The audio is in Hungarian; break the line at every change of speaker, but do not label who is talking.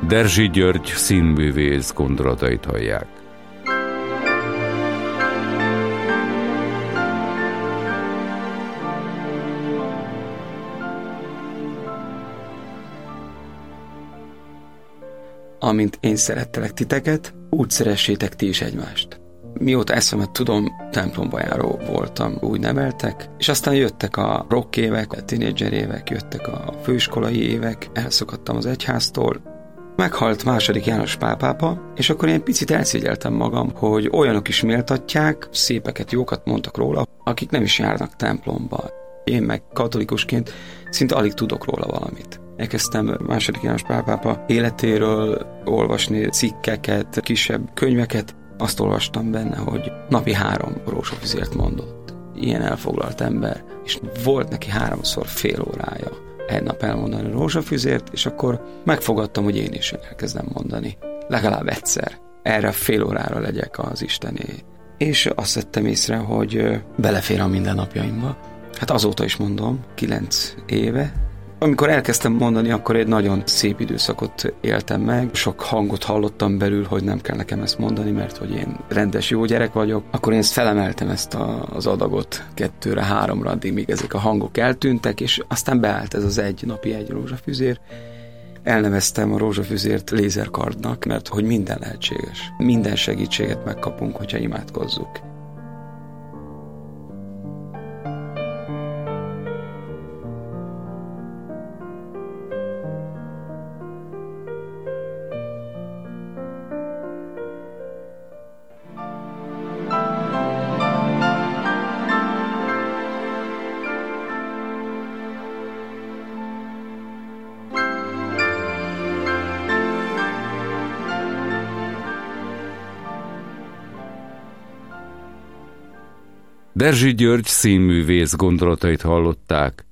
Derzsi György színművész gondolatait hallják.
Amint én szerettelek titeket, úgy szeressétek ti is egymást. Mióta eszemet tudom, templomba járó voltam, úgy neveltek, és aztán jöttek a rock évek, a tínédzser évek, jöttek a főiskolai évek, elszakadtam az egyháztól. Meghalt II. János Pál pápa, és akkor én picit elszégyeltem magam, hogy olyanok is méltatják, szépeket, jókat mondtak róla, akik nem is járnak templomba. Én meg katolikusként szinte alig tudok róla valamit. Elkezdtem II. János Pál pápa életéről olvasni cikkeket, kisebb könyveket. Azt olvastam benne, hogy napi 3 rózsafüzért mondott. Ilyen elfoglalt ember, és volt neki 3-szor fél órája egy nap elmondani rózsafüzért, és akkor megfogadtam, hogy én is elkezdem mondani. Legalább egyszer. Erre fél órára legyek az Istené. És azt vettem észre, hogy belefér a mindennapjaimba. Hát azóta is mondom, 9 éve. Amikor elkezdtem mondani, akkor egy nagyon szép időszakot éltem meg. Sok hangot hallottam belül, hogy nem kell nekem ezt mondani, mert hogy én rendes jó gyerek vagyok. Akkor én felemeltem ezt az adagot 2-re, 3-ra, addig még ezek a hangok eltűntek, és aztán beállt ez az napi egy rózsafüzér. Elneveztem a rózsafüzért lézerkardnak, mert hogy minden lehetséges. Minden segítséget megkapunk, hogyha imádkozzuk.
Derzsi György színművész gondolatait hallották.